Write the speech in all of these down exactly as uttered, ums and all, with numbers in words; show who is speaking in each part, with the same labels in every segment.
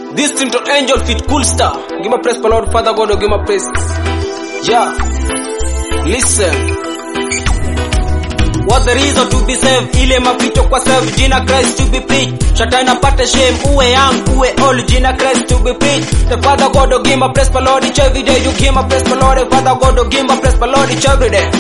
Speaker 1: Distinct angel fit cool star. Give my praise for Lord Father God, give my praise. Yeah. Listen. What the reason to be saved? Ile mapito kwa serve, jina Christ to be preached. Shatana pata shame, uwe young, uwe old, jina Christ to be preached. The Father God give my praise for Lord each every day. You give my praise for Lord, the Father God give my praise for Lord each every day.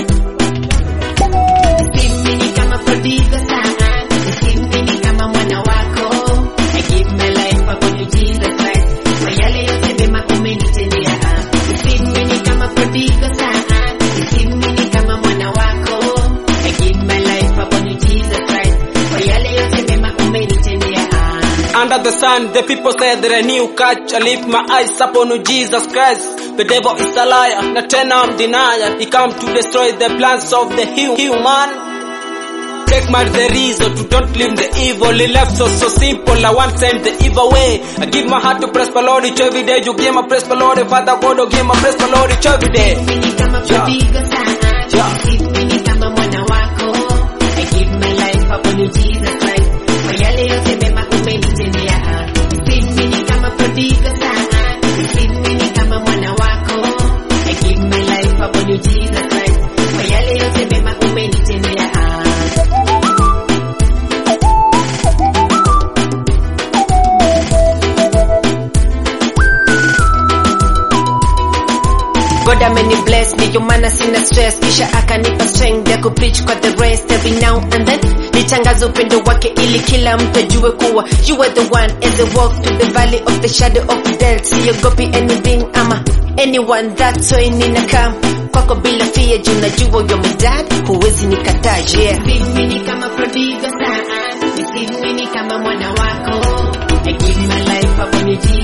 Speaker 2: Mimi kama prodigal son, mimi kama mwana wako. I give my life upon you Jesus Christ. Kwa yale yote mema umenitendea. Mimi kama prodigal son, mimi kama mwana wako. I give my life upon you Jesus Christ. Kwa yale yote mema umenitendea.
Speaker 1: Under the sun, the people say that a new catch. I lift my eyes upon you, Jesus Christ. The devil is a liar, not ten I'm denier. He come to destroy the plans of the human. Take my the reason to don't live the evil. He left so so simple. I want send the evil way. I give my heart to praise the Lord each every day. You give my praise the Lord, Father God, give my praise the Lord each every day.
Speaker 2: Mimi kama prodigal son, mimi kama mwana wako. I give my life upon you Jesus Christ. Kwa yale yote mema umenitendea. Mimi kama prodigal son, mimi kama mwana wako. I give my life upon you Jesus Christ. Kwa yale yote mema umenitendea. God ameni bless, ndiyo maana sina stress. Kisha akanipa strength ya kupreach kwa the rest. Every now and then nitangaza upendo wake ili kila mtu ajue kuwa you are the one. As I walk to the valley of the shadow of death, siogopi anything ama anyone. That's why ninakaa kwako bila fear, juu najua you're my dad, huwezi nikataa. Yeah, mimi ni kama prodigal son, mimi ni kama mwana wako. I give my life upon you.